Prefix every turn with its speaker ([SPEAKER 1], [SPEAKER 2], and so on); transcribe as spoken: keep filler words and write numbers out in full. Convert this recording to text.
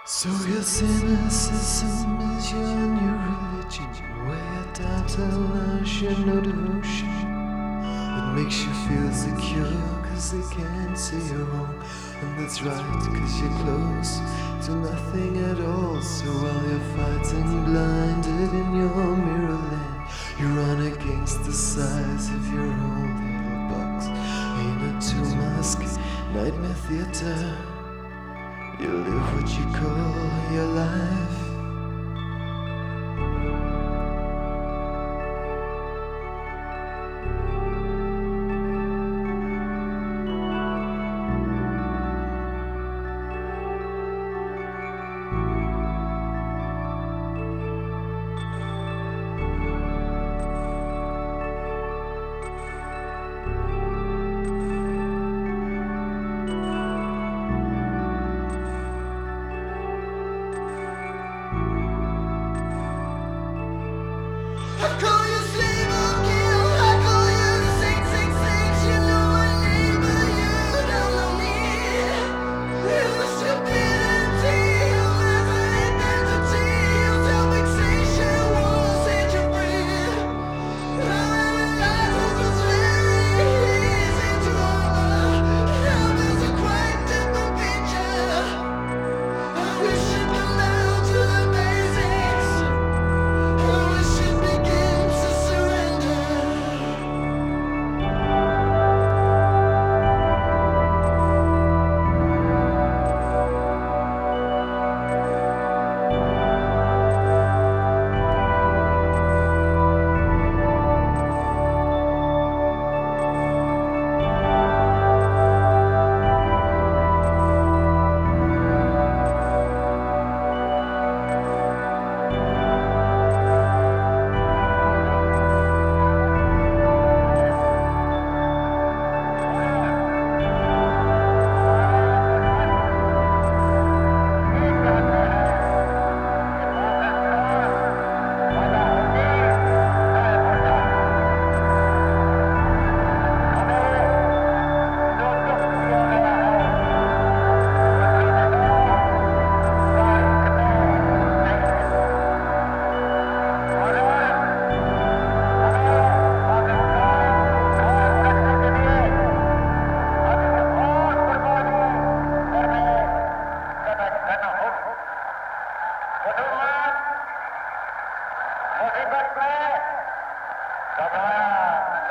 [SPEAKER 1] So your cynicism is your new religion. Way it down to lunch, your no devotion. It makes you feel secure, cause they can't see you wrong. And that's right, cause you're close to nothing at all. So while you're fighting blinded in your mirror land, you run against the size of your own little box. Ain't it too musk, nightmare theater. You live what you call your life.
[SPEAKER 2] मुसीबत में घबराया